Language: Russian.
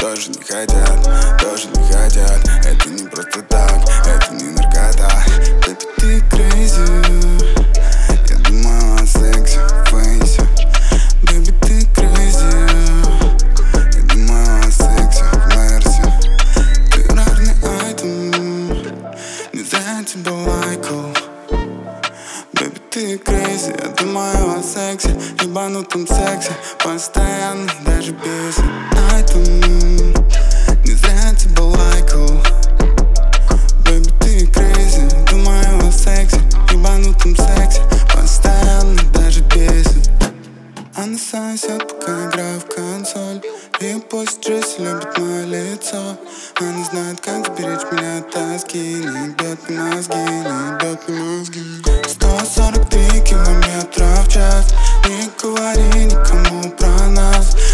тоже не хотят, тоже не хотят. Это не просто так, это не наркота. Baby, ты crazy. Я думаю о сексе, фейсе. Baby, ты crazy. Я думаю о сексе, в мерсе. Ты рарный айтем, не зря я тебя лайкал. Baby, ты crazy. Я думаю о сексе, ебанутом сексе. Постоянно, даже бесит. Айтем, не зря я тебя лайкал. Baby, ты crazy. Думаю о сексе, ебанутом сексе. Постоянно, даже бесит. Она сосет, пока играю в консоль. И после джесси любит мое лицо. Она знает, как сберечь меня от тоски. Не ебет мне мозги, не ебет мне мозги. 143 километра в час. Не говори никому про нас.